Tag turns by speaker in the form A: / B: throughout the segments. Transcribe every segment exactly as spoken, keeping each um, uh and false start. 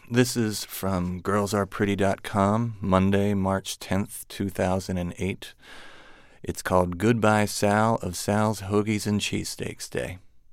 A: This is from girls are pretty dot com, Monday, March tenth, two thousand eight. It's called Goodbye Sal of Sal's Hoagies and Cheesesteaks Day.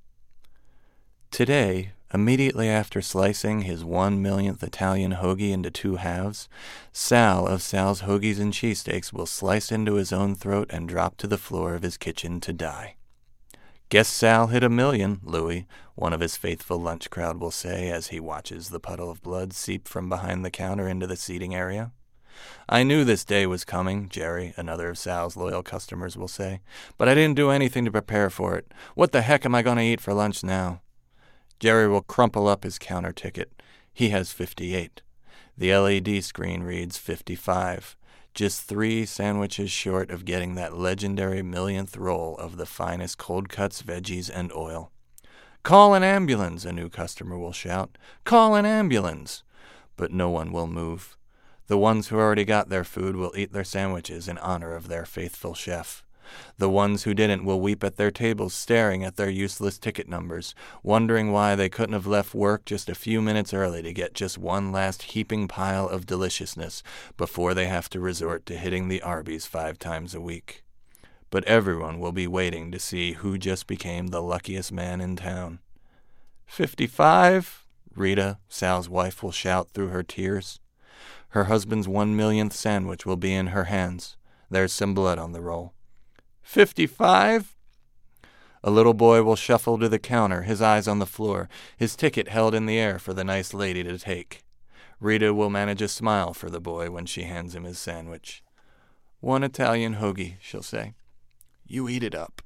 A: Today, immediately after slicing his one millionth Italian hoagie into two halves, Sal of Sal's Hoagies and Cheesesteaks will slice into his own throat and drop to the floor of his kitchen to die. Guess Sal hit a million, Louie, one of his faithful lunch crowd will say as he watches the puddle of blood seep from behind the counter into the seating area. I knew this day was coming, Jerry, another of Sal's loyal customers will say, but I didn't do anything to prepare for it. What the heck am I going to eat for lunch now? Jerry will crumple up his counter ticket. He has fifty-eight. The L E D screen reads fifty-five. Just three sandwiches short of getting that legendary millionth roll of the finest cold cuts, veggies, and oil. Call an ambulance, a new customer will shout. Call an ambulance! But no one will move. The ones who already got their food will eat their sandwiches in honor of their faithful chef. The ones who didn't will weep at their tables, staring at their useless ticket numbers, wondering why they couldn't have left work just a few minutes early to get just one last heaping pile of deliciousness before they have to resort to hitting the Arby's five times a week. But everyone will be waiting to see who just became the luckiest man in town. Fifty-five? Rita, Sal's wife, will shout through her tears. Her husband's one millionth sandwich will be in her hands. There's some blood on the roll. Fifty-five? A little boy will shuffle to the counter, his eyes on the floor, his ticket held in the air for the nice lady to take. Rita will manage a smile for the boy when she hands him his sandwich. One Italian hoagie, she'll say. You eat it up.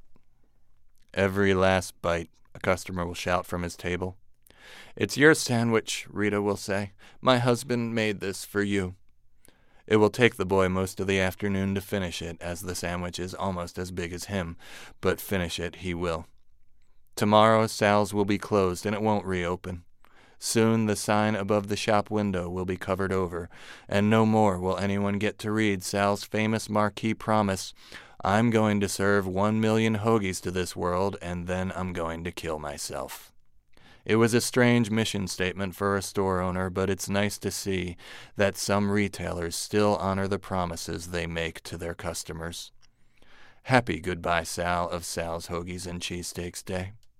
A: Every last bite, a customer will shout from his table. It's your sandwich, Rita will say. My husband made this for you. It will take the boy most of the afternoon to finish it, as the sandwich is almost as big as him, but finish it he will. Tomorrow Sal's will be closed, and it won't reopen. Soon the sign above the shop window will be covered over, and no more will anyone get to read Sal's famous marquee promise, I'm going to serve one million hoagies to this world, and then I'm going to kill myself. It was a strange mission statement for a store owner, but it's nice to see that some retailers still honor the promises they make to their customers. Happy Goodbye Sal of Sal's Hoagies and Cheesesteaks Day.